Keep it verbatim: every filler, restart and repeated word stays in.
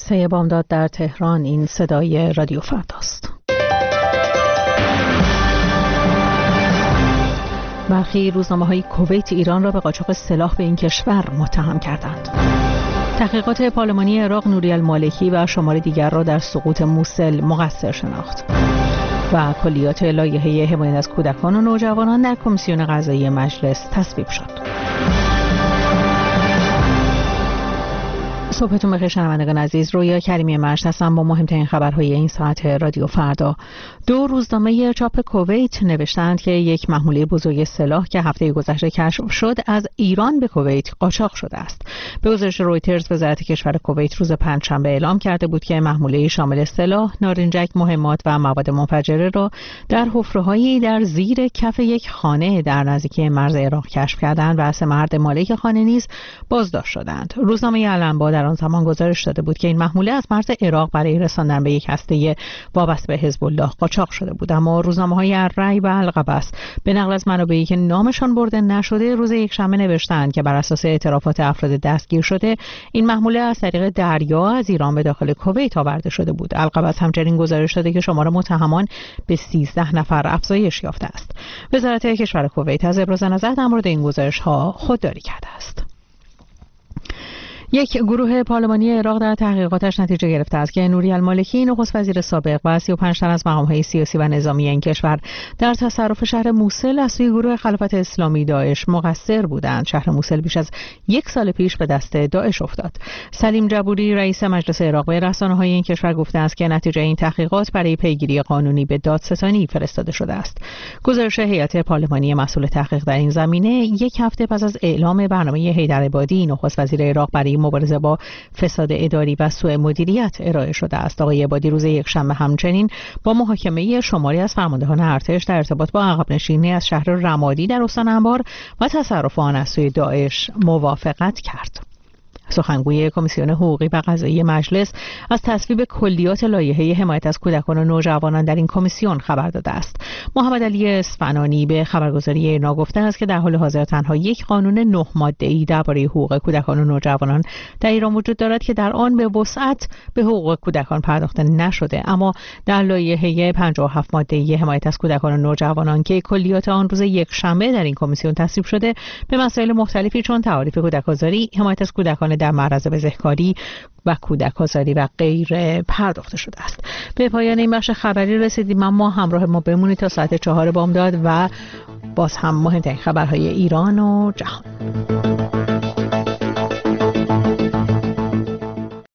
سه بامداد در تهران. این صدای رادیو فرداست. برخی روزنامه‌های کویت ایران را به قاچاق سلاح به این کشور متهم کردند. تحقیقات پارلمانی عراق نوری المالکی و شمار دیگر را در سقوط موسل مقصر شناخت. و کلیات لایحه حمایت از کودکان و نوجوانان در کمیسیون قضایی مجلس تصویب شد. صبحتون بخیر شنوندگان عزیز. رویا کریمی مرشد هستم با مهمترین خبرهای این ساعت رادیو فردا. دو روزنامه چاپ کویت نوشتند که یک محموله بزرگ سلاح که هفته گذشته کشف شد از ایران به کویت قاچاق شده است. به گزارش رویترز وزارت کشور کویت روز پنجشنبه اعلام کرده بود که محموله شامل سلاح، نارنجک، مهمات و مواد منفجره را در حفره‌هایی در زیر کف یک خانه در نزدیکی مرز عراق کشف کردند و سه مرد مالک خانه نیز بازداشت شدند. روزنامه علنبا در آن زمان گزارش داده بود که این محموله از مرز عراق برای رساندن به یک هسته وابسته به حزب الله قاچاق شده بود، اما روزنامه‌های الرأی و القبس به نقل از منابعی که نامشان برده نشده روز یکشنبه نوشتند که بر اساس اعترافات افراد دستگیر شده این محموله از طریق دریا از ایران به داخل کویت آورده شده بود. القبس همچنین گزارش داده که شمار متهمان به سیزده نفر افزایش یافته است. وزارت کشور کویت از ابراز نظر در مورد این گزارش‌ها خودداری کرده است. یک گروه پارلمانی عراق در تحقیقاتش نتیجه گرفته است که نوری المالکی نخست وزیر سابق و سی و پنج تن از مقام‌های سیاسی و نظامی این کشور در تصرف شهر موسل از سوی گروه خلافت اسلامی داعش مقصر بودند. شهر موسل بیش از یک سال پیش به دست داعش افتاد. سلیم جبوری رئیس مجلس عراق به رسانه‌های این کشور گفته است که نتیجه این تحقیقات برای پیگیری قانونی به دادستانی فرستاده شده است. گزارش هیئت پارلمانی مسئول تحقیق در این زمینه یک هفته پس از اعلام برنامه حیدرعبادی نخست وزیر عراق برای مبارزه با فساد اداری و سوء مدیریت ارائه شده است. آقای عبادی روز یکشنبه همچنین با محاکمه شماری از فرماندهان ارتش در ارتباط با عقب نشینی از شهر رمادی در استان انبار و تصرف آن از سوی داعش موافقت کرد. سخنگوی کمیسیون حقوقی و قضایی مجلس از تصویب کلیات لایحه حمایت از کودکان و نوجوانان در این کمیسیون خبر داده است. محمد علی اصفهانی به خبرگزاری ایرنا گفته است که در حال حاضر تنها یک قانون نه ماده‌ای درباره حقوق کودکان و نوجوانان در ایران وجود دارد که در آن به وسعت به حقوق کودکان پرداخته نشده، اما در لایحه پنجاه و هفت ماده‌ای حمایت از کودکان و نوجوانان که کلیات آن روز یکشنبه در این کمیسیون تصویب شده به مسائل مختلفی چون تعاریف کودک‌آزاری، حمایت از کودکان در معرض بزهکاری و کودک آزاری و غیره پرداخته شده است. به پایان این بخش خبری رسیدیم، اما همراه ما بمونید تا ساعت چهار بامداد و باز هم مهمترین خبرهای ایران و جهان.